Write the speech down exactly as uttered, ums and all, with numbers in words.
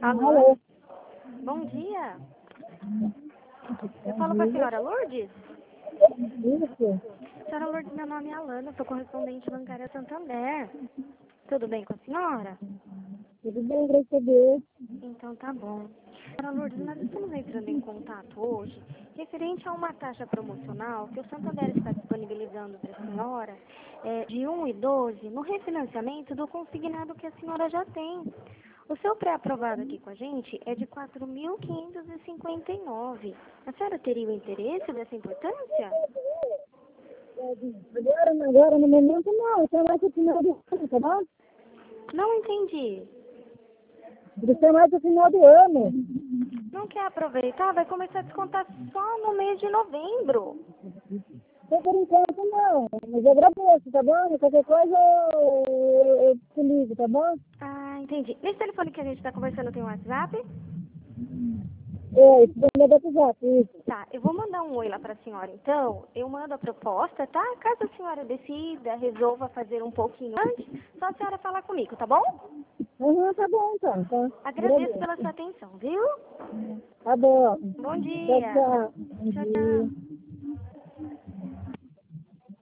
Alô? Alô? Bom dia. Eu falo com a senhora Lourdes? Isso? Senhora Lourdes, meu nome é Alana, sou correspondente bancária Santander. Tudo bem com a senhora? Tudo bem, graças a Deus. Então tá bom. Senhora Lourdes, nós estamos entrando em contato hoje referente a uma taxa promocional que o Santander está disponibilizando para a senhora é, de um e doze no refinanciamento do consignado que a senhora já tem. O seu pré-aprovado aqui com a gente é de quatro mil quinhentos e cinquenta e nove. A senhora teria o interesse dessa importância? Agora, agora no momento não, então mais no final do ano, tá bom? Não entendi. Isso é mais no final do ano. Não quer aproveitar? Vai começar a descontar só no mês de novembro. Então, por enquanto não, mas eu agradeço, tá bom? Qualquer coisa eu, eu, eu te ligo, tá bom? Ah, entendi. Nesse telefone que a gente está conversando tem um WhatsApp? É, isso é meu WhatsApp, isso. Tá, eu vou mandar um oi lá pra senhora, então. Eu mando a proposta, tá? Caso a senhora decida, resolva fazer um pouquinho antes, só a senhora falar comigo, tá bom? Uhum, tá bom então, tá? Agradeço pela Agradeço. sua atenção, viu? Tá bom. Bom Tchau, dia. tchau. Bom Tchau, dia. tchau.